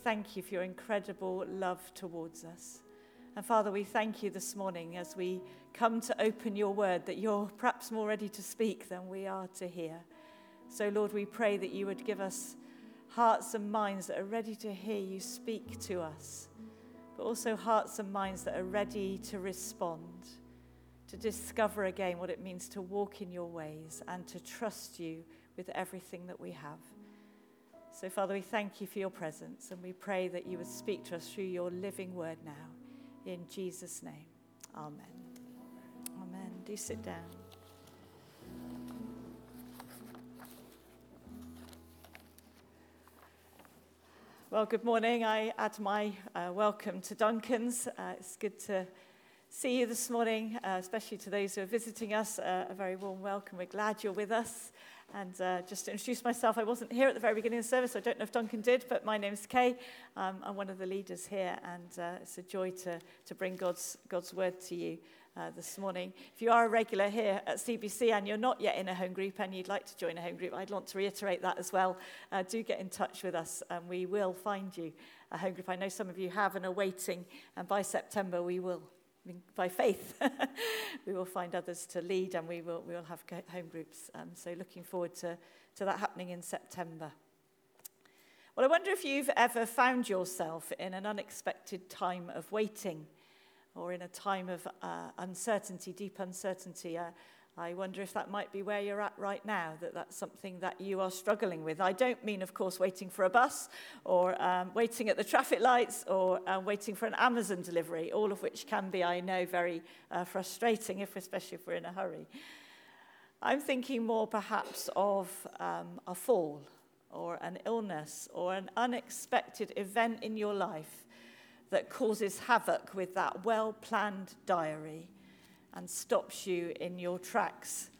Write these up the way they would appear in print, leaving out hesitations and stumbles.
Thank you for your incredible love towards us. And Father, we thank you this morning as we come to open your word that you're perhaps more ready to speak than we are to hear. So Lord, we pray that you would give us hearts and minds that are ready to hear you speak to us, but also hearts and minds that are ready to respond, to discover again what it means to walk in your ways and to trust you with everything that we have. So, Father, we thank you for your presence, and we pray that you would speak to us through your living word now. In Jesus' name, amen. Amen. Do sit down. Well, good morning. I add my welcome to Duncan's. It's good to see you this morning, especially to those who are visiting us. A very warm welcome. We're glad you're with us. And just to introduce myself, I wasn't here at the very beginning of the service. So I don't know if Duncan did, but my name's Kay. I'm one of the leaders here, and it's a joy to bring God's word to you this morning. If you are a regular here at CBC and you're not yet in a home group and you'd like to join a home group, I'd want to reiterate that as well. Do get in touch with us, and we will find you a home group. I know some of you have and are waiting, and by September we will. By faith, we will find others to lead, and we will have home groups. So looking forward to that happening in September. Well, I wonder if you've ever found yourself in an unexpected time of waiting, or in a time of uncertainty, deep uncertainty. I wonder if that might be where you're at right now, that's something that you are struggling with. I don't mean, of course, waiting for a bus or waiting at the traffic lights or waiting for an Amazon delivery, all of which can be, I know, very frustrating, especially if we're in a hurry. I'm thinking more perhaps of a fall or an illness or an unexpected event in your life that causes havoc with that well-planned diary and stops you in your tracks.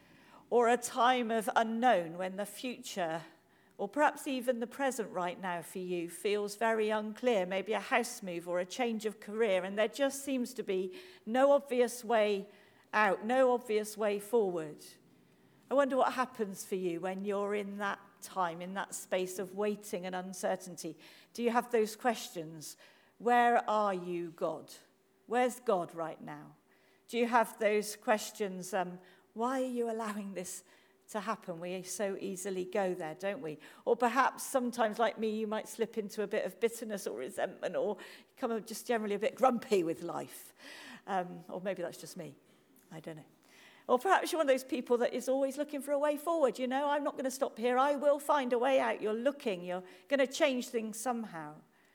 Or a time of unknown when the future, or perhaps even the present right now for you, feels very unclear, maybe a house move or a change of career, and there just seems to be no obvious way out, no obvious way forward. I wonder what happens for you when you're in that time, in that space of waiting and uncertainty. Do you have those questions? Where are you, God? Where's God right now? Do you have those questions, why are you allowing this to happen? We so easily go there, don't we? Or perhaps sometimes, like me, you might slip into a bit of bitterness or resentment, or become just generally a bit grumpy with life. Or maybe that's just me. I don't know. Or perhaps you're one of those people that is always looking for a way forward. You know, I'm not going to stop here. I will find a way out. You're looking. You're going to change things somehow.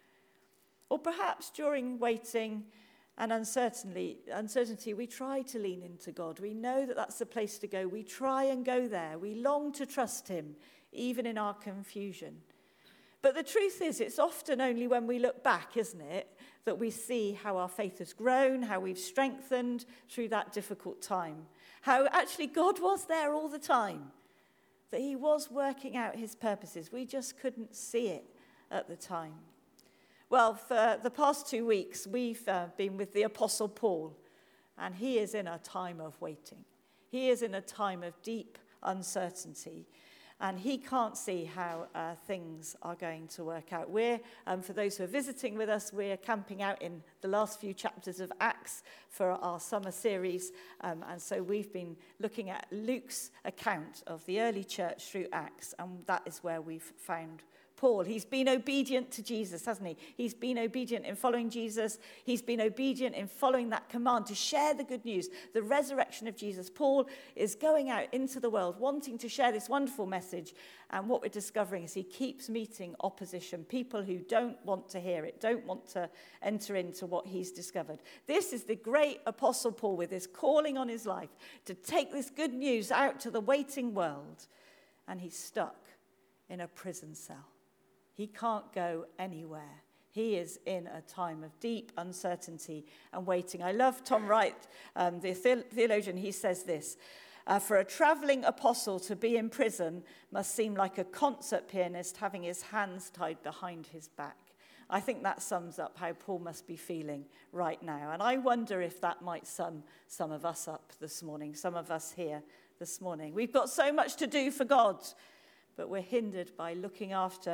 Or perhaps during waiting and uncertainty, we try to lean into God. We know that that's the place to go. We try and go there. We long to trust him, even in our confusion. But the truth is, it's often only when we look back, isn't it, that we see how our faith has grown, how we've strengthened through that difficult time, how actually God was there all the time, that he was working out his purposes. We just couldn't see it at the time. Well, for the past 2 weeks, we've been with the Apostle Paul, and he is in a time of waiting. He is in a time of deep uncertainty, and he can't see how things are going to work out. For those who are visiting with us, we're camping out in the last few chapters of Acts for our summer series, and so we've been looking at Luke's account of the early church through Acts, and that is where we've found Paul. He's been obedient to Jesus, hasn't he? He's been obedient in following Jesus. He's been obedient in following that command to share the good news, the resurrection of Jesus. Paul is going out into the world, wanting to share this wonderful message. And what we're discovering is he keeps meeting opposition, people who don't want to hear it, don't want to enter into what he's discovered. This is the great Apostle Paul with his calling on his life to take this good news out to the waiting world. And he's stuck in a prison cell. He can't go anywhere. He is in a time of deep uncertainty and waiting. I love Tom Wright, the theologian. He says this, for a traveling apostle to be in prison must seem like a concert pianist having his hands tied behind his back. I think that sums up how Paul must be feeling right now. And I wonder if that might sum some of us up this morning, some of us here this morning. We've got so much to do for God, but we're hindered by looking after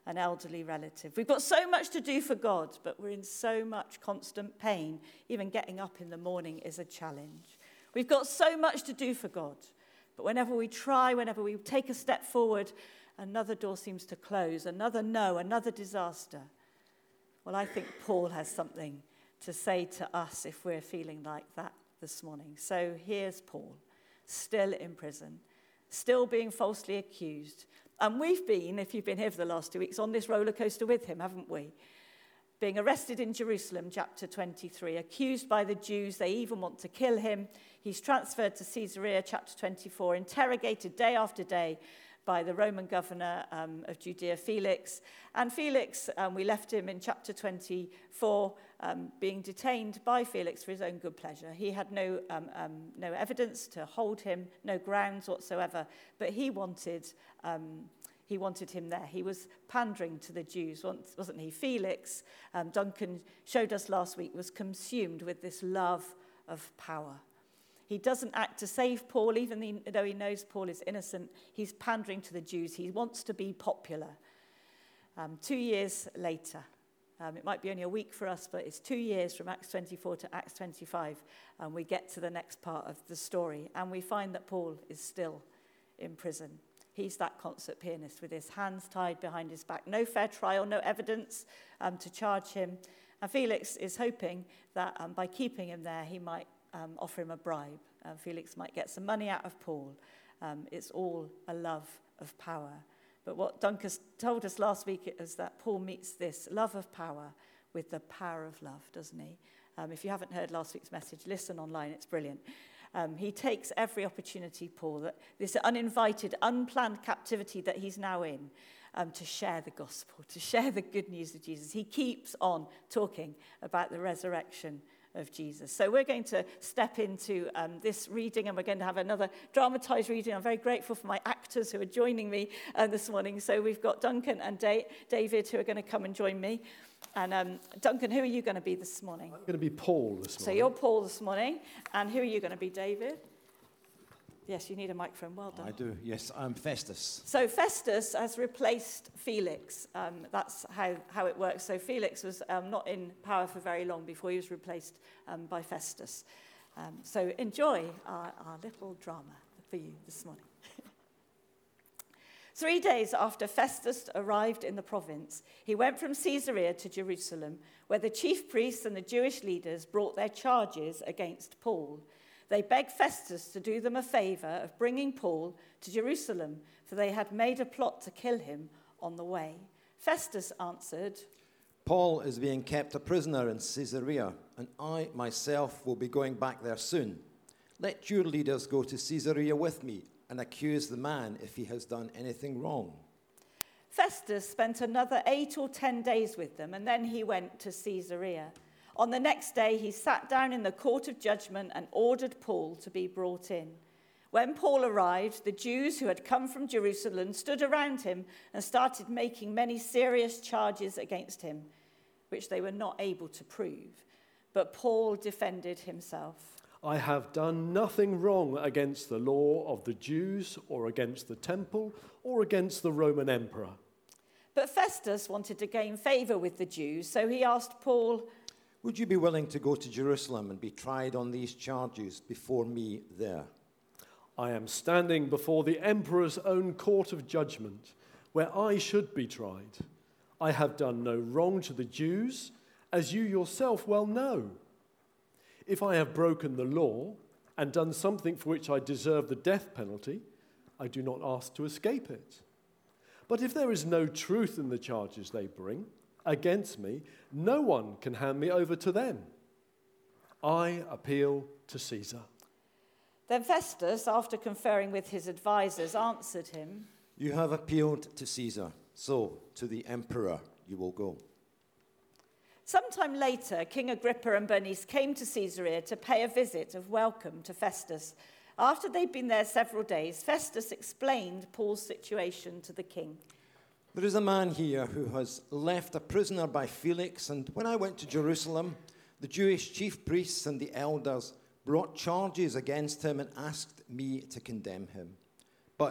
an elderly relative. We've got so much to do for God, but we're in so much constant pain. Even getting up in the morning is a challenge. We've got so much to do for God, but whenever we try, whenever we take a step forward, another door seems to close, another no, another disaster. Well, I think Paul has something to say to us if we're feeling like that this morning. So here's Paul, still in prison, still being falsely accused. And we've been, if you've been here for the last 2 weeks, on this roller coaster with him, haven't we? Being arrested in Jerusalem, chapter 23, accused by the Jews, they even want to kill him. He's transferred to Caesarea, chapter 24, interrogated day after day by the Roman governor of Judea, Felix. And Felix, we left him in chapter 24, being detained by Felix for his own good pleasure. He had no evidence to hold him, no grounds whatsoever, but he wanted him there. He was pandering to the Jews, wasn't he? Felix, Duncan showed us last week, was consumed with this love of power. He doesn't act to save Paul, even though he knows Paul is innocent. He's pandering to the Jews. He wants to be popular. 2 years later, it might be only a week for us, but it's 2 years from Acts 24 to Acts 25, and we get to the next part of the story, and we find that Paul is still in prison. He's that concert pianist with his hands tied behind his back. No fair trial, no evidence to charge him. And Felix is hoping that by keeping him there, he might offer him a bribe. Felix might get some money out of Paul. It's all a love of power. But what Duncan told us last week is that Paul meets this love of power with the power of love, doesn't he? If you haven't heard last week's message, listen online, it's brilliant. He takes every opportunity, Paul, that this uninvited, unplanned captivity that he's now in, to share the gospel, to share the good news of Jesus. He keeps on talking about the resurrection of Jesus. So we're going to step into this reading, and we're going to have another dramatized reading. I'm very grateful for my actors who are joining me this morning. So we've got Duncan and David who are going to come and join me. And Duncan, who are you going to be this morning? I'm going to be Paul this morning. So you're Paul this morning. And who are you going to be, David? Yes, you need a microphone. Well done. I do. Yes, I'm Festus. So Festus has replaced Felix. That's how it works. So Felix was not in power for very long before he was replaced by Festus. So enjoy our little drama for you this morning. 3 days after Festus arrived in the province, he went from Caesarea to Jerusalem, where the chief priests and the Jewish leaders brought their charges against Paul. They begged Festus to do them a favor of bringing Paul to Jerusalem, for they had made a plot to kill him on the way. Festus answered, Paul is being kept a prisoner in Caesarea, and I myself will be going back there soon. Let your leaders go to Caesarea with me and accuse the man if he has done anything wrong. Festus spent another 8 or 10 days with them, and then he went to Caesarea. On the next day, he sat down in the court of judgment and ordered Paul to be brought in. When Paul arrived, the Jews who had come from Jerusalem stood around him and started making many serious charges against him, which they were not able to prove. But Paul defended himself. I have done nothing wrong against the law of the Jews or against the temple or against the Roman emperor. But Festus wanted to gain favor with the Jews, so he asked Paul, Would you be willing to go to Jerusalem and be tried on these charges before me there? I am standing before the emperor's own court of judgment, where I should be tried. I have done no wrong to the Jews, as you yourself well know. If I have broken the law and done something for which I deserve the death penalty, I do not ask to escape it. But if there is no truth in the charges they bring against me, no one can hand me over to them. I appeal to Caesar. Then Festus, after conferring with his advisors, answered him, You have appealed to Caesar, so to the emperor you will go. Sometime later, King Agrippa and Bernice came to Caesarea to pay a visit of welcome to Festus. After they'd been there several days, Festus explained Paul's situation to the king. There is a man here who has left a prisoner by Felix, and when I went to Jerusalem, the Jewish chief priests and the elders brought charges against him and asked me to condemn him. But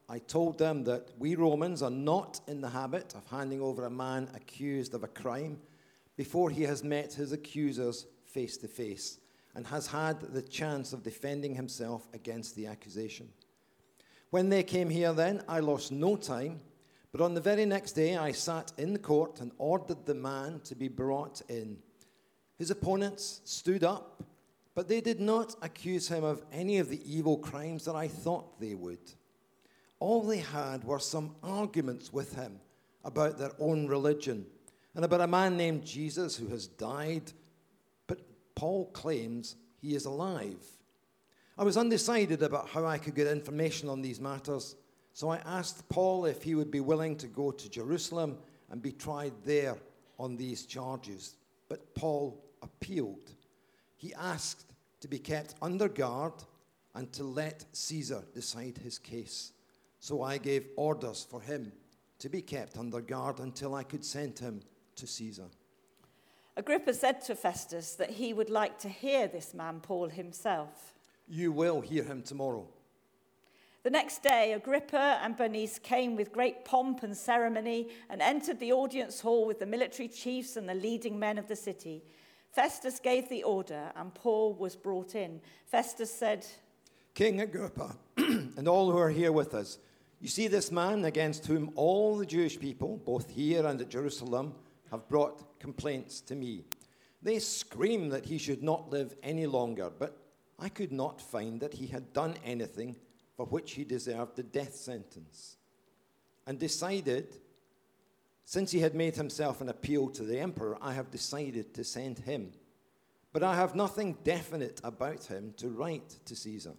I told them that we Romans are not in the habit of handing over a man accused of a crime before he has met his accusers face to face and has had the chance of defending himself against the accusation. When they came here then, I lost no time, but on the very next day I sat in the court and ordered the man to be brought in. His opponents stood up, but they did not accuse him of any of the evil crimes that I thought they would. All they had were some arguments with him about their own religion and about a man named Jesus who has died, but Paul claims he is alive. I was undecided about how I could get information on these matters, so I asked Paul if he would be willing to go to Jerusalem and be tried there on these charges. But Paul appealed. He asked to be kept under guard and to let Caesar decide his case. So I gave orders for him to be kept under guard until I could send him to Caesar. Agrippa said to Festus that he would like to hear this man Paul himself. You will hear him tomorrow. The next day, Agrippa and Bernice came with great pomp and ceremony and entered the audience hall with the military chiefs and the leading men of the city. Festus gave the order, and Paul was brought in. Festus said, King Agrippa, and all who are here with us, you see this man against whom all the Jewish people, both here and at Jerusalem, have brought complaints to me. They scream that he should not live any longer, but I could not find that he had done anything for which he deserved the death sentence. And decided, since he had made himself an appeal to the emperor, I have decided to send him. But I have nothing definite about him to write to Caesar.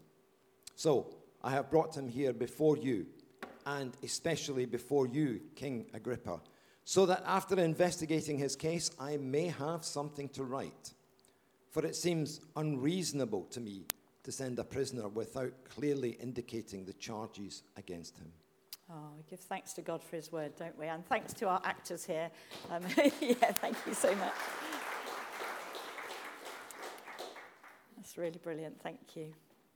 So I have brought him here before you, and especially before you, King Agrippa, so that after investigating his case, I may have something to write. For it seems unreasonable to me to send a prisoner without clearly indicating the charges against him. oh, we give thanks to God for his word, don't we? And thanks to our actors here. Yeah, thank you so much. That's really brilliant, thank you.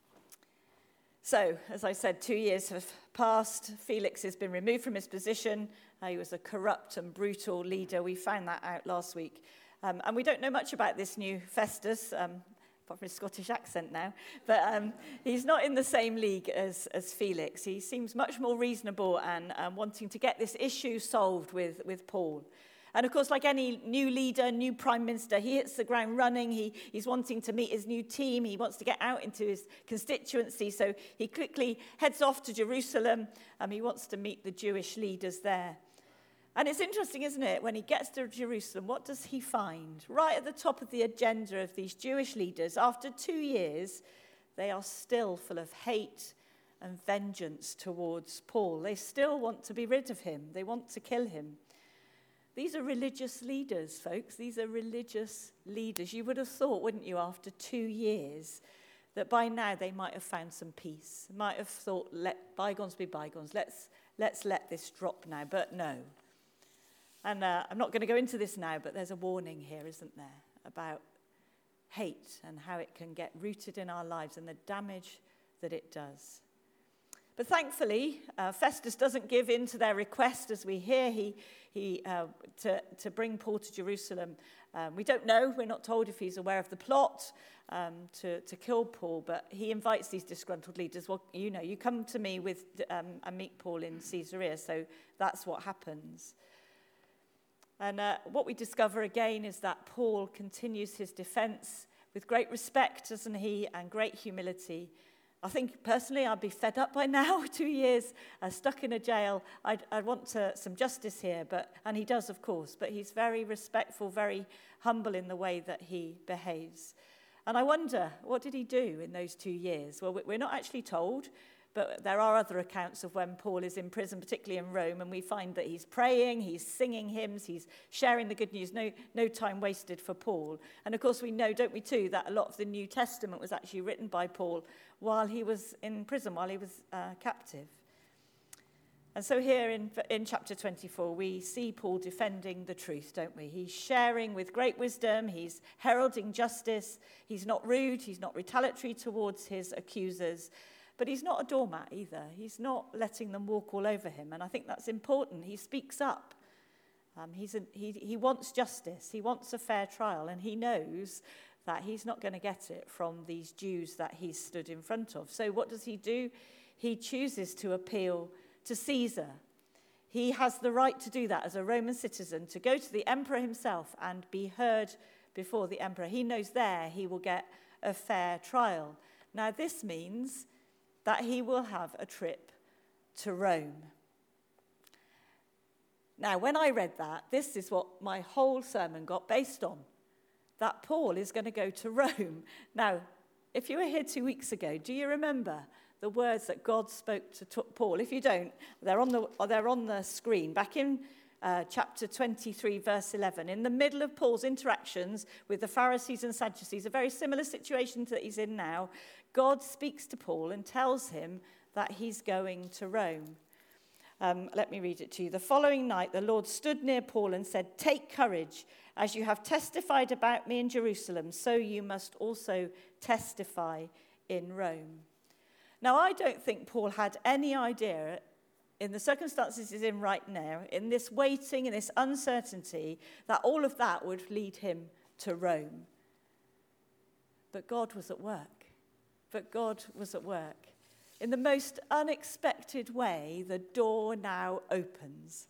So, as I said, 2 years have passed. Felix has been removed from his position. He was a corrupt and brutal leader. We found that out last week. And we don't know much about this new Festus, apart from his Scottish accent now. But he's not in the same league as Felix. He seems much more reasonable and wanting to get this issue solved with Paul. And of course, like any new leader, new prime minister, he hits the ground running. He's wanting to meet his new team. He wants to get out into his constituency. So he quickly heads off to Jerusalem. He wants to meet the Jewish leaders there. And it's interesting, isn't it? When he gets to Jerusalem, what does he find? Right at the top of the agenda of these Jewish leaders, after 2 years, they are still full of hate and vengeance towards Paul. They still want to be rid of him. They want to kill him. These are religious leaders, folks. These are religious leaders. You would have thought, wouldn't you, after 2 years, that by now they might have found some peace. Might have thought, let bygones be bygones. Let's let this drop now. But no. And I'm not going to go into this now, but there's a warning here, isn't there, about hate and how it can get rooted in our lives and the damage that it does. But thankfully, Festus doesn't give in to their request, as we hear to bring Paul to Jerusalem. We don't know, we're not told if he's aware of the plot to kill Paul, but he invites these disgruntled leaders. Well, you come to me with and meet Paul in Caesarea, so that's what happens. And what we discover again is that Paul continues his defense with great respect, doesn't he, and great humility. I think personally I'd be fed up by now, 2 years stuck in a jail. I'd want some justice here, and he does, of course, but he's very respectful, very humble in the way that he behaves. And I wonder, what did he do in those 2 years? Well, we're not actually told, but there are other accounts of when Paul is in prison, particularly in Rome, and we find that he's praying, he's singing hymns, he's sharing the good news, no time wasted for Paul. And of course we know, don't we too, that a lot of the New Testament was actually written by Paul while he was in prison, while he was captive. And so here in chapter 24, we see Paul defending the truth, don't we? He's sharing with great wisdom, he's heralding justice, he's not rude, he's not retaliatory towards his accusers, But he's not a doormat either. He's not letting them walk all over him. And I think that's important. He speaks up. He wants justice. He wants a fair trial. And he knows that he's not going to get it from these Jews that he's stood in front of. So what does he do? He chooses to appeal to Caesar. He has the right to do that as a Roman citizen, to go to the emperor himself and be heard before the emperor. He knows there he will get a fair trial. Now, this means that he will have a trip to Rome. Now, when I read that, this is what my whole sermon got based on, that Paul is going to go to Rome. Now, if you were here 2 weeks ago, do you remember the words that God spoke to Paul? If you don't, they're on the screen. Back in chapter 23, verse 11, in the middle of Paul's interactions with the Pharisees and Sadducees, a very similar situation that he's in now, God speaks to Paul and tells him that he's going to Rome. Let me read it to you. The following night, the Lord stood near Paul and said, "Take courage. As you have testified about me in Jerusalem, so you must also testify in Rome." Now, I don't think Paul had any idea, in the circumstances he's in right now, in this waiting, in this uncertainty, that all of that would lead him to Rome. But God was at work. In the most unexpected way, the door now opens.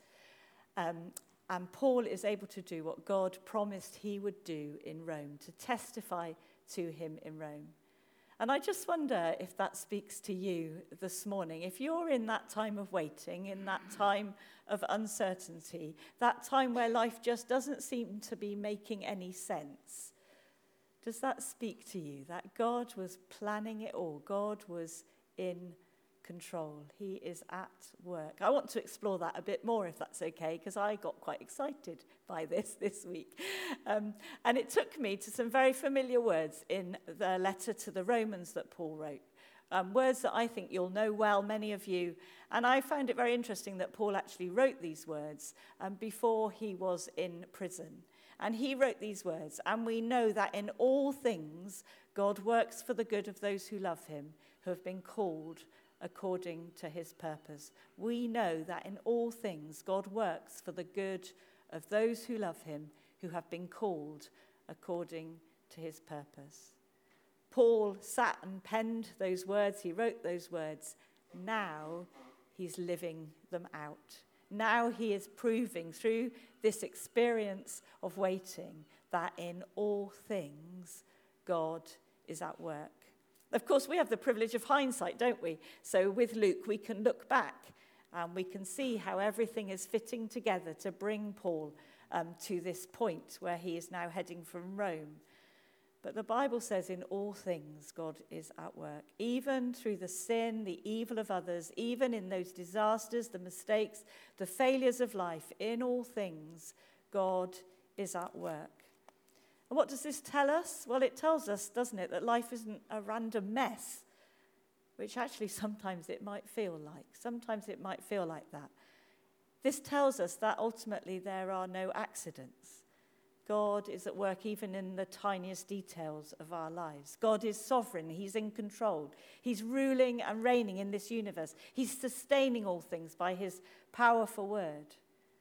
And Paul is able to do what God promised he would do in Rome, to testify to him in Rome. And I just wonder if that speaks to you this morning. If you're in that time of waiting, in that time of uncertainty, that time where life just doesn't seem to be making any sense, does that speak to you that God was planning it all? God was in control. He is at work. I want to explore that a bit more, if that's okay, because I got quite excited by this week. And it took me to some very familiar words in the letter to the Romans that Paul wrote. Words that I think you'll know well, many of you. And I found it very interesting that Paul actually wrote these words before he was in prison. And he wrote these words, "And we know that in all things God works for the good of those who love him, who have been called according to his purpose." We know that in all things God works for the good of those who love him, who have been called according to his purpose. Paul sat and penned those words. He wrote those words. Now he's living them out. Now he is proving through this experience of waiting that in all things God is at work. Of course, we have the privilege of hindsight, don't we? So with Luke, we can look back and we can see how everything is fitting together to bring Paul to this point where he is now heading from Rome. But the Bible says in all things, God is at work. Even through the sin, the evil of others, even in those disasters, the mistakes, the failures of life, in all things, God is at work. And what does this tell us? Well, it tells us, doesn't it, that life isn't a random mess, which actually sometimes it might feel like. Sometimes it might feel like that. This tells us that ultimately there are no accidents. God is at work even in the tiniest details of our lives. God is sovereign. He's in control. He's ruling and reigning in this universe. He's sustaining all things by his powerful word.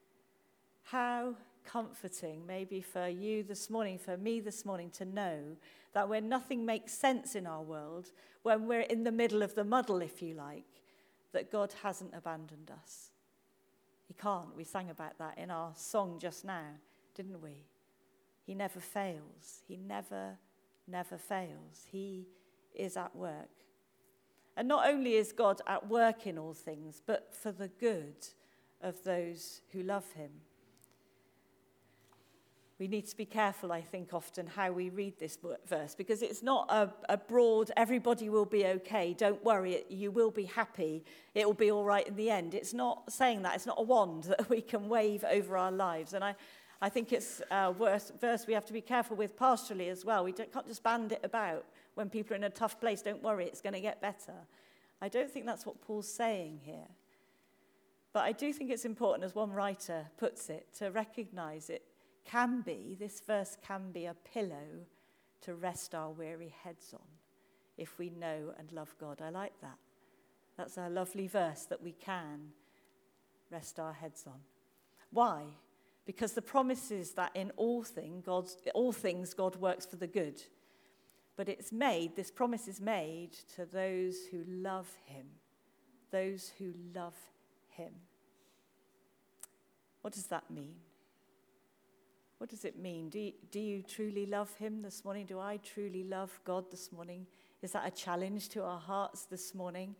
How comforting, maybe for you this morning, for me this morning, to know that when nothing makes sense in our world, when we're in the middle of the muddle, if you like, that God hasn't abandoned us. He can't. We sang about that in our song just now, didn't we? He never fails. He never fails. He is at work. And not only is God at work in all things, but for the good of those who love him. We need to be careful, I think, often how we read this verse, because it's not a broad, everybody will be okay, don't worry, you will be happy, it will be all right in the end. It's not saying that. It's not a wand that we can wave over our lives. And I think it's a verse we have to be careful with pastorally as well. We can't just band it about when people are in a tough place. Don't worry, it's going to get better. I don't think that's what Paul's saying here. But I do think it's important, as one writer puts it, to recognize this verse can be a pillow to rest our weary heads on if we know and love God. I like that. That's a lovely verse that we can rest our heads on. Why? Because the promise is that in all things God works for the good. But this promise is made to those who love him. Those who love him. What does that mean? What does it mean? Do you truly love him this morning? Do I truly love God this morning? Is that a challenge to our hearts this morning?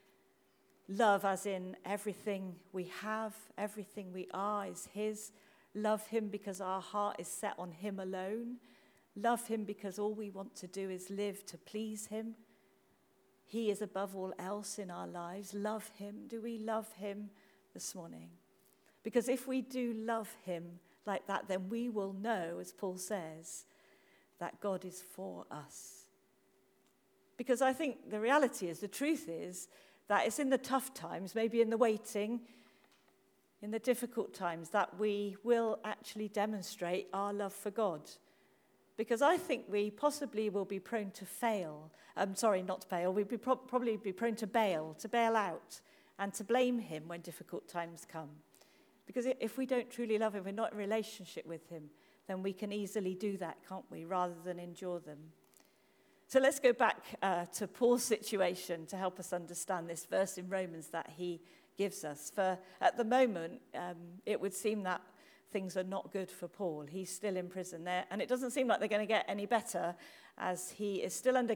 Love as in everything we have, everything we are is his. Love him because our heart is set on him alone. Love him because all we want to do is live to please him. He is above all else in our lives. Love him. Do we love him this morning? Because if we do love him like that, then we will know, as Paul says, that God is for us. Because I think the reality is, the truth is, that it's in the tough times, maybe in the waiting, in the difficult times, that we will actually demonstrate our love for God. Because I think we possibly will be prone to fail. Not to fail. We'd probably be prone to bail out, and to blame him when difficult times come. Because if we don't truly love him, we're not in relationship with him, then we can easily do that, can't we, rather than endure them. So let's go back to Paul's situation to help us understand this verse in Romans that he gives us. For at the moment, it would seem that things are not good for Paul. He's still in prison there, and it doesn't seem like they're going to get any better as he is still under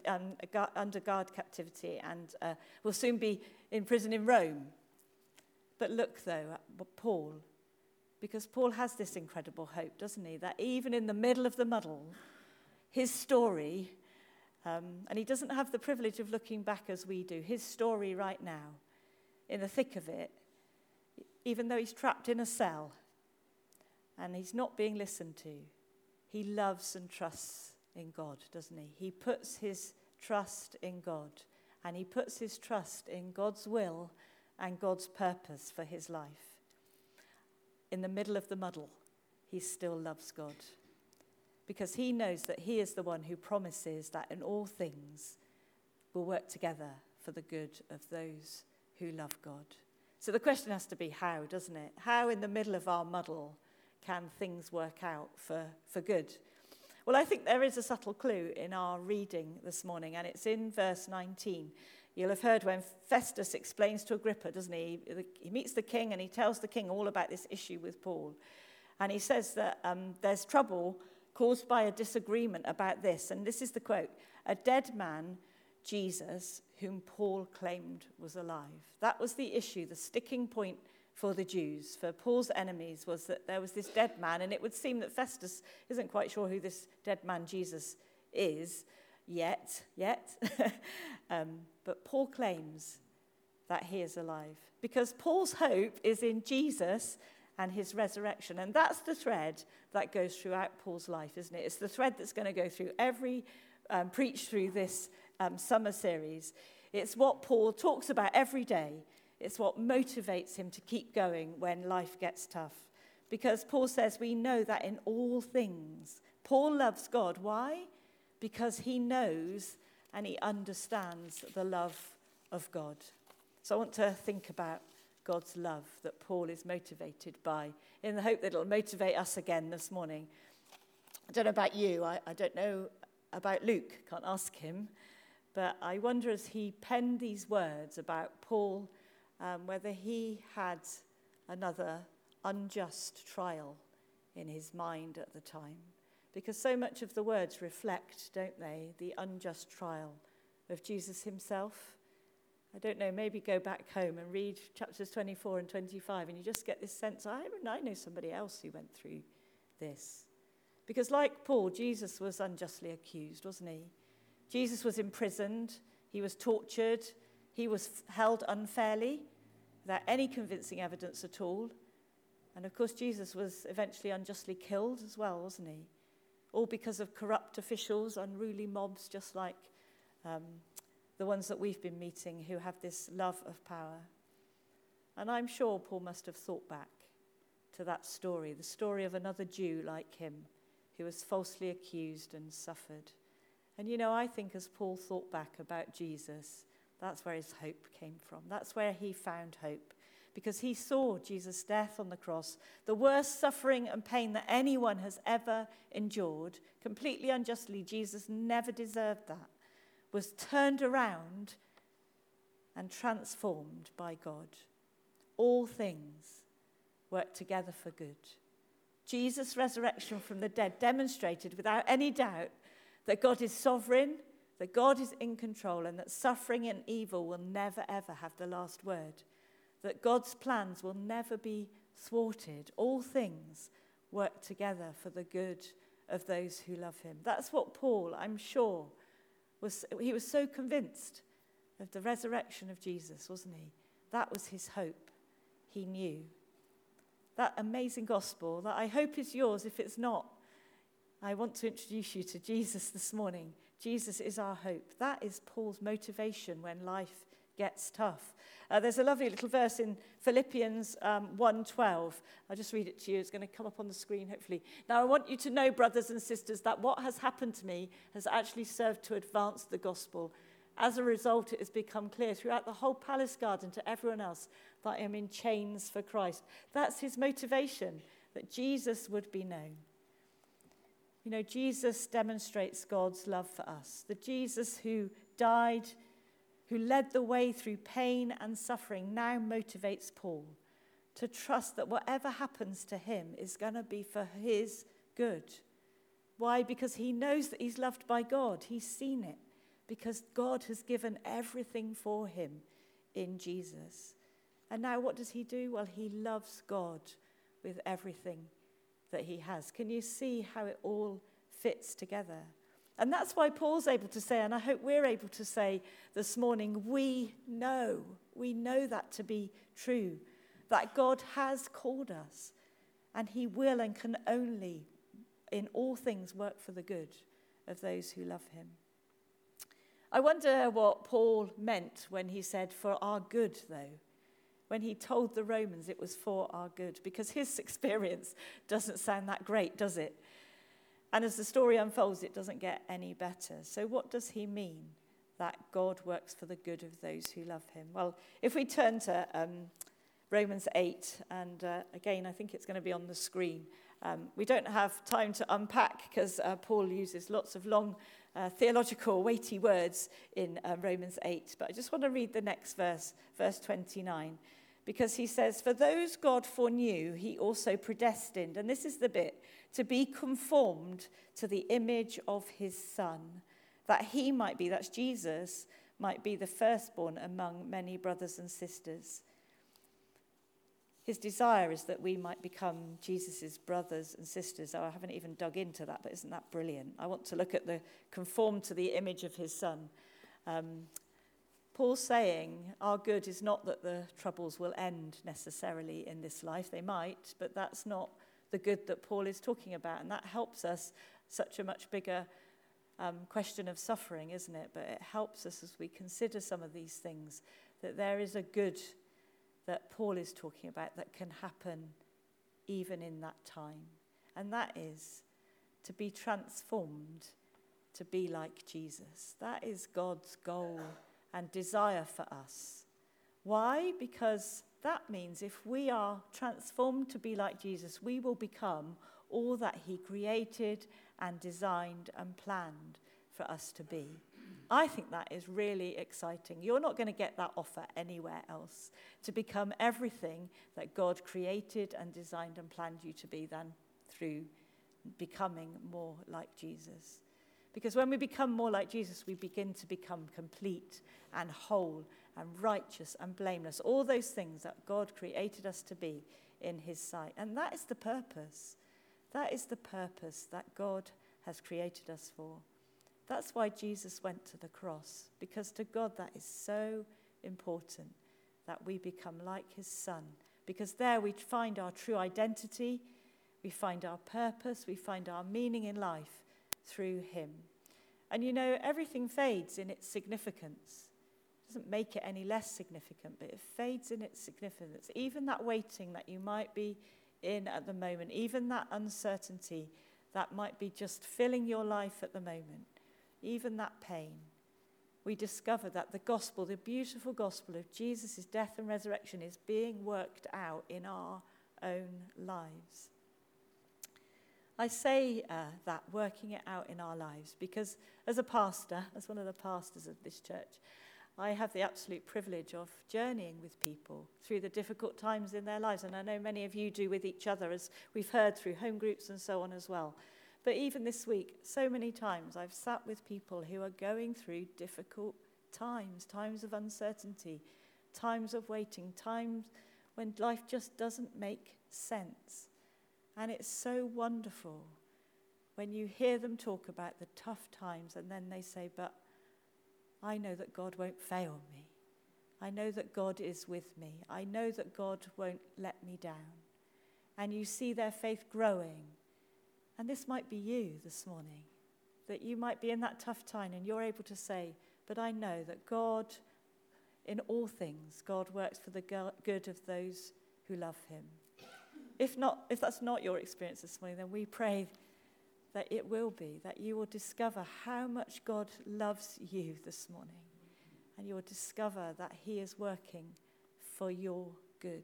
guard captivity and will soon be in prison in Rome. But look, though, at Paul, because Paul has this incredible hope, doesn't he? That even in the middle of the muddle, his story, and he doesn't have the privilege of looking back as we do, his story right now, in the thick of it, even though he's trapped in a cell and he's not being listened to, he loves and trusts in God, doesn't he? He puts his trust in God, and he puts his trust in God's will and God's purpose for his life. In the middle of the muddle, he still loves God, because he knows that he is the one who promises that in all things will work together for the good of those who love God. So the question has to be how, doesn't it? How in the middle of our muddle can things work out for good? Well, I think there is a subtle clue in our reading this morning, and it's in verse 19. You'll have heard when Festus explains to Agrippa, doesn't he? He meets the king and he tells the king all about this issue with Paul. And he says that there's trouble caused by a disagreement about this. And this is the quote: "A dead man, Jesus, whom Paul claimed was alive." That was the issue, the sticking point for the Jews, for Paul's enemies, was that there was this dead man. And it would seem that Festus isn't quite sure who this dead man Jesus is yet. But Paul claims that he is alive, because Paul's hope is in Jesus and his resurrection. And that's the thread that goes throughout Paul's life, isn't it? It's the thread that's going to go through every preach through this summer series. It's what Paul talks about every day. It's what motivates him to keep going when life gets tough. Because Paul says we know that in all things, Paul loves God. Why? Because he knows and he understands the love of God. So I want to think about God's love that Paul is motivated by, in the hope that it'll motivate us again this morning. I don't know about you. I don't know about Luke. Can't ask him. But I wonder, as he penned these words about Paul, whether he had another unjust trial in his mind at the time. Because so much of the words reflect, don't they, the unjust trial of Jesus himself. I don't know, maybe go back home and read chapters 24 and 25, and you just get this sense, I know somebody else who went through this. Because like Paul, Jesus was unjustly accused, wasn't he? Jesus was imprisoned, he was tortured, he was held unfairly, without any convincing evidence at all. And of course, Jesus was eventually unjustly killed as well, wasn't he? All because of corrupt officials, unruly mobs, just like the ones that we've been meeting who have this love of power. And I'm sure Paul must have thought back to that story, the story of another Jew like him who was falsely accused and suffered. And you know, I think as Paul thought back about Jesus, That's where his hope came from. That's where he found hope. Because he saw Jesus' death on the cross, the worst suffering and pain that anyone has ever endured, completely unjustly. Jesus never deserved that, was turned around and transformed by God. All things work together for good. Jesus' resurrection from the dead demonstrated without any doubt that God is sovereign, that God is in control, and that suffering and evil will never, ever have the last word. That God's plans will never be thwarted. All things work together for the good of those who love him. That's what Paul, I'm sure, he was so convinced of the resurrection of Jesus, wasn't he? That was his hope. He knew. That amazing gospel that I hope is yours. If it's not, I want to introduce you to Jesus this morning. Jesus is our hope. That is Paul's motivation when life gets tough. There's a lovely little verse in Philippians 1:12. I'll just read it to you. It's going to come up on the screen, hopefully. Now, I want you to know, brothers and sisters, that what has happened to me has actually served to advance the gospel. As a result, it has become clear throughout the whole palace garden to everyone else that I am in chains for Christ. That's his motivation, that Jesus would be known. You know, Jesus demonstrates God's love for us. The Jesus who died, who led the way through pain and suffering, now motivates Paul to trust that whatever happens to him is going to be for his good. Why? Because he knows that he's loved by God. He's seen it. Because God has given everything for him in Jesus. And now what does he do? Well, he loves God with everything that he has. Can you see how it all fits together? And that's why Paul's able to say, and I hope we're able to say this morning, we know that to be true, that God has called us, and he will and can only in all things work for the good of those who love him. I wonder what Paul meant when he said, for our good, though. When he told the Romans it was for our good. Because his experience doesn't sound that great, does it? And as the story unfolds, it doesn't get any better. So what does he mean that God works for the good of those who love him? Well, if we turn to Romans 8, and again, I think it's going to be on the screen. We don't have time to unpack because Paul uses lots of long theological, weighty words in Romans 8. But I just want to read the next verse, verse 29, because he says, for those God foreknew, he also predestined, and this is the bit, to be conformed to the image of his Son, that he might be, that's Jesus, might be the firstborn among many brothers and sisters. His desire is that we might become Jesus' brothers and sisters. Oh, I haven't even dug into that, but isn't that brilliant? I want to look at the conform to the image of his Son. Paul's saying our good is not that the troubles will end necessarily in this life. They might, but that's not the good that Paul is talking about. And that helps us such a much bigger question of suffering, isn't it? But it helps us as we consider some of these things, that there is a good that Paul is talking about that can happen even in that time. And that is to be transformed to be like Jesus. That is God's goal and desire for us. Why? Because that means if we are transformed to be like Jesus, we will become all that he created and designed and planned for us to be. I think that is really exciting. You're not going to get that offer anywhere else, to become everything that God created and designed and planned you to be than through becoming more like Jesus. Because when we become more like Jesus, we begin to become complete and whole and righteous and blameless. All those things that God created us to be in his sight. And that is the purpose. That is the purpose that God has created us for. That's why Jesus went to the cross, because to God that is so important that we become like his Son, because there we find our true identity, we find our purpose, we find our meaning in life through him. And you know, everything fades in its significance. It doesn't make it any less significant, but it fades in its significance. Even that waiting that you might be in at the moment, even that uncertainty that might be just filling your life at the moment, even that pain we discover that the gospel, the beautiful gospel of Jesus' death and resurrection, is being worked out in our own lives. I say that, working it out in our lives, because as a pastor, as one of the pastors of this church, I have the absolute privilege of journeying with people through the difficult times in their lives. And I know many of you do with each other, as we've heard through home groups and so on as well. But even this week, so many times I've sat with people who are going through difficult times, times of uncertainty, times of waiting, times when life just doesn't make sense. And it's so wonderful when you hear them talk about the tough times and then they say, but I know that God won't fail me. I know that God is with me. I know that God won't let me down. And you see their faith growing. And this might be you this morning, that you might be in that tough time and you're able to say, but I know that God, in all things, God works for the good of those who love him. If that's not your experience this morning, then we pray that it will be, that you will discover how much God loves you this morning, and you will discover that he is working for your good.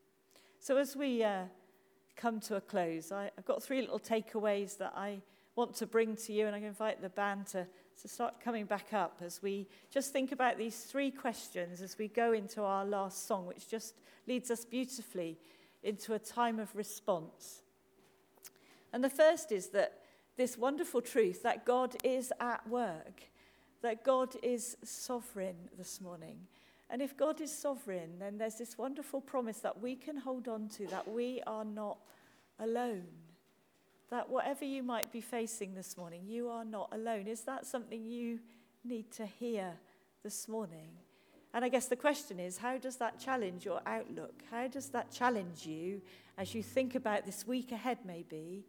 So as we come to a close, I've got 3 little takeaways that I want to bring to you, and I'm going to invite the band to start coming back up as we just think about these 3 questions as we go into our last song, which just leads us beautifully into a time of response. And the first is that this wonderful truth that God is at work, that God is sovereign this morning. And if God is sovereign, then there's this wonderful promise that we can hold on to, that we are not alone. That whatever you might be facing this morning, you are not alone. Is that something you need to hear this morning? And I guess the question is, how does that challenge your outlook? How does that challenge you as you think about this week ahead maybe,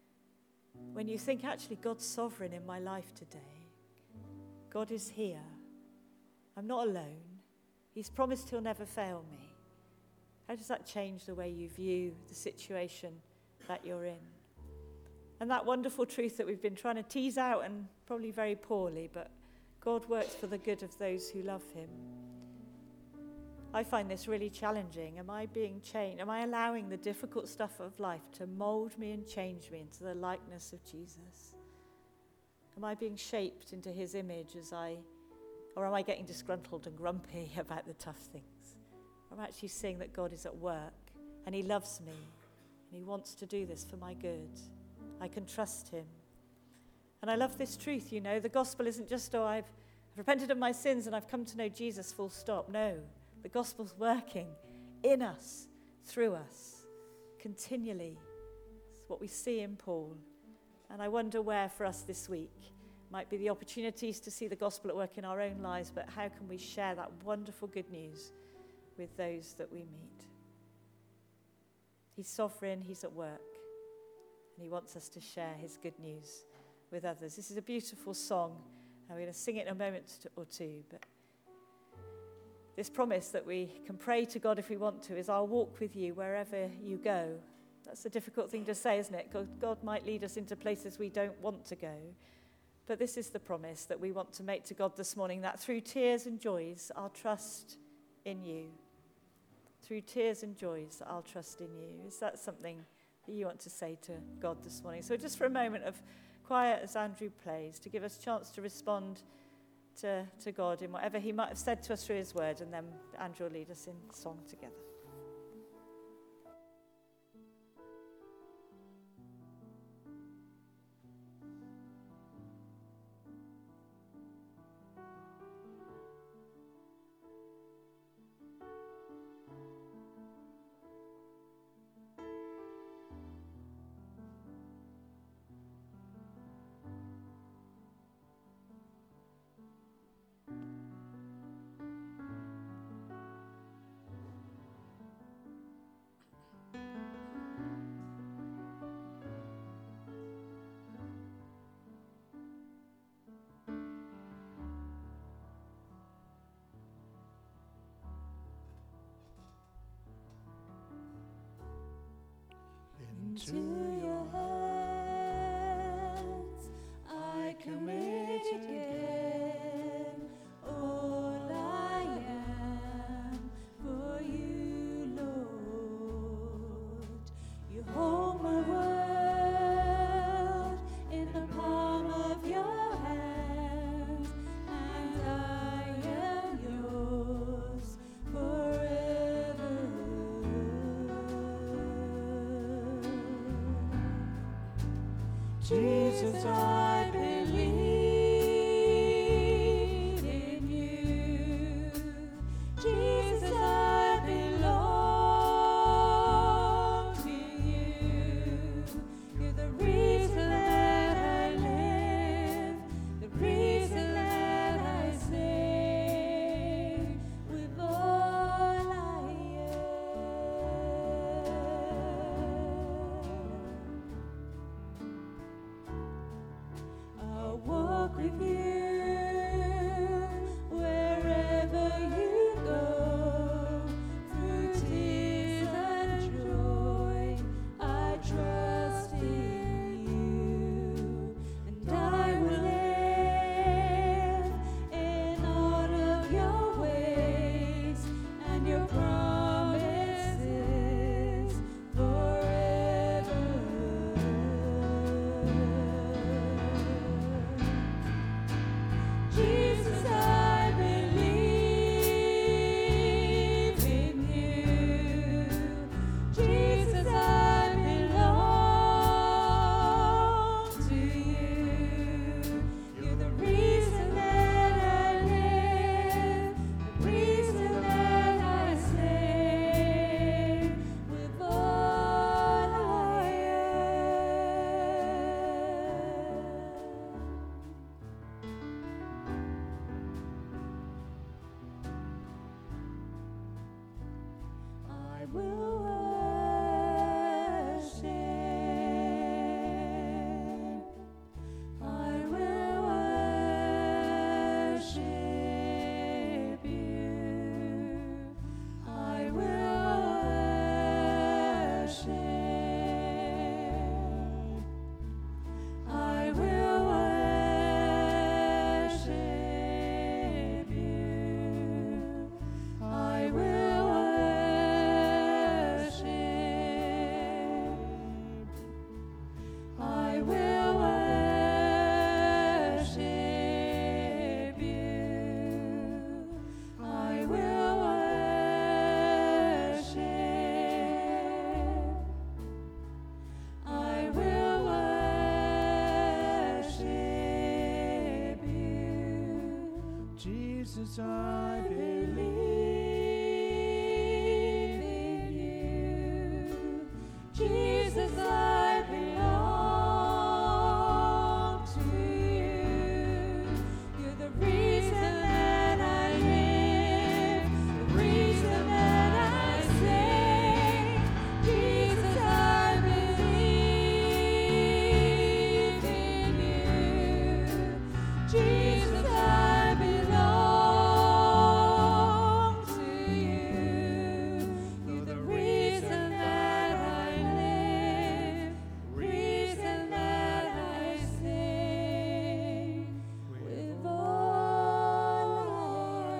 when you think, actually, God's sovereign in my life today. God is here. I'm not alone. He's promised he'll never fail me. How does that change the way you view the situation that you're in? And that wonderful truth that we've been trying to tease out, and probably very poorly, but God works for the good of those who love him. I find this really challenging. Am I being changed? Am I allowing the difficult stuff of life to mold me and change me into the likeness of Jesus? Am I being shaped into his image or am I getting disgruntled and grumpy about the tough things? I'm actually seeing that God is at work and he loves me and he wants to do this for my good. I can trust him. And I love this truth, the gospel isn't just, I've repented of my sins and I've come to know Jesus, full stop. No. The gospel's working in us, through us, continually. It's what we see in Paul. And I wonder where for us this week might be the opportunities to see the gospel at work in our own lives, but how can we share that wonderful good news with those that we meet? He's sovereign, he's at work, and he wants us to share his good news with others. This is a beautiful song, and we're going to sing it in a moment or two, but this promise that we can pray to God if we want to is, I'll walk with you wherever you go. That's a difficult thing to say, isn't it? God might lead us into places we don't want to go. But this is the promise that we want to make to God this morning, that through tears and joys, I'll trust in you. Through tears and joys, I'll trust in you. Is that something that you want to say to God this morning? So just for a moment of quiet as Andrew plays, to give us a chance to respond to God in whatever he might have said to us through his word, and then Andrew will lead us in song together. Into your hands I commit again Jesus, I believe in you. Jesus, I belong to you. You're the reason that I live, the reason that I sing with all I am. I'll walk with you wherever you go, through tears and joy. I trust in you, and I will live in all of your ways and your promises forever. Jesus, I believe in you. Jesus, I belong to you. You're the reason that I live, the reason that I sing with all I am. I will worship. I will worship you. I will worship. I will worship you. I will worship. I will worship you. I will worship. I will worship you. Jesus, I believe in you. Jesus, I belong to you. You're the reason that I live, the reason that I sing. Jesus, I believe in you. Jesus, I belong to you. You're the reason that I live, reason that I sing with all I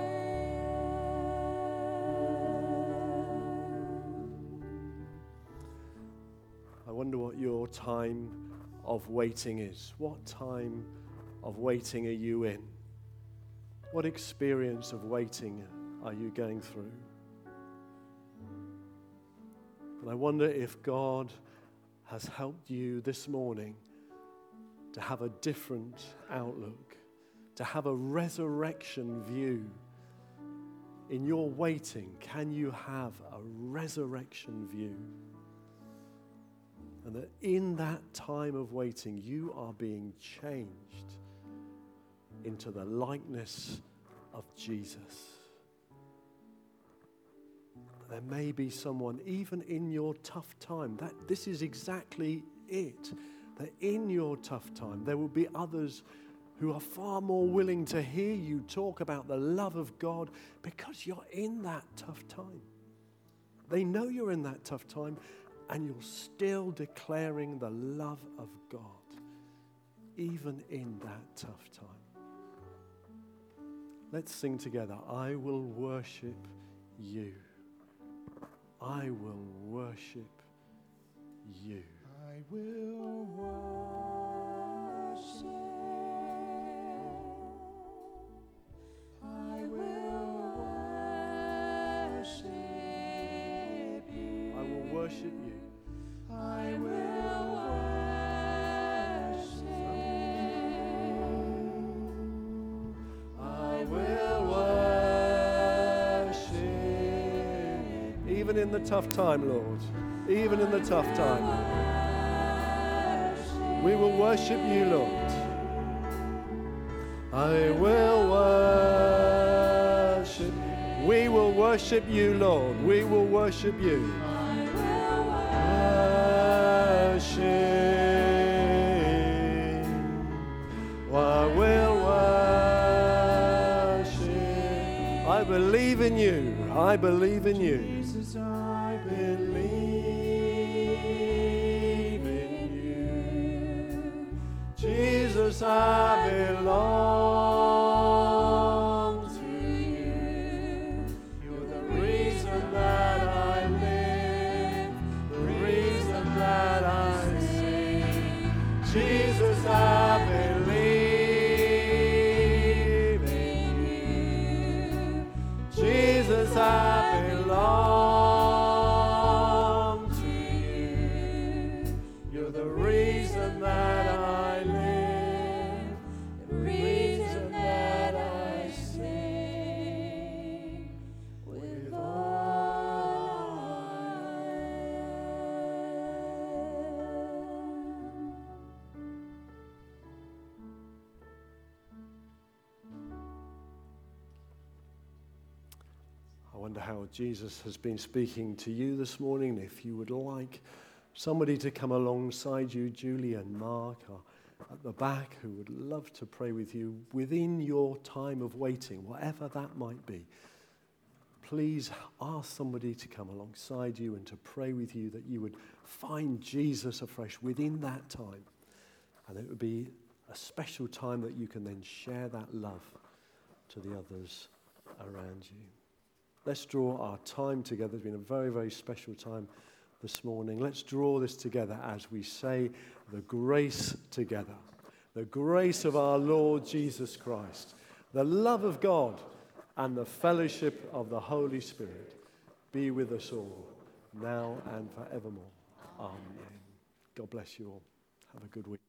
am. I wonder what your time of waiting is. What time of waiting are you in? What experience of waiting are you going through? And I wonder if God has helped you this morning to have a different outlook, to have a resurrection view. In your waiting, can you have a resurrection view? And that in that time of waiting, you are being changed into the likeness of Jesus. There may be someone, even in your tough time, that this is exactly it. That in your tough time, there will be others who are far more willing to hear you talk about the love of God because you're in that tough time. They know you're in that tough time, and you're still declaring the love of God, even in that tough time. Let's sing together. I will worship you. I will worship you. I will worship. I will worship you. I will worship you. I will worship. even in the tough time, Lord. Even in the tough time. We will worship you, Lord. I will worship. We will worship you, Lord. We will worship you. Worship. I will worship. I believe in you. I believe in you. Jesus, I believe in you. Jesus, I belong to you. You're the reason that I live, the reason that I sing. Jesus, I believe in you. Jesus, I belong to you. You're the reason that I live, the reason that I sing with all I am. I wonder how Jesus has been speaking to you this morning. If you would like somebody to come alongside you, Julie and Mark are at the back, who would love to pray with you within your time of waiting, whatever that might be. Please ask somebody to come alongside you and to pray with you, that you would find Jesus afresh within that time. And it would be a special time that you can then share that love to the others around you. Let's draw our time together. It's been a very, very special time this morning. Let's draw this together as we say the grace together. The grace of our Lord Jesus Christ, the love of God, and the fellowship of the Holy Spirit be with us all, now and forevermore. Amen. God bless you all. Have a good week.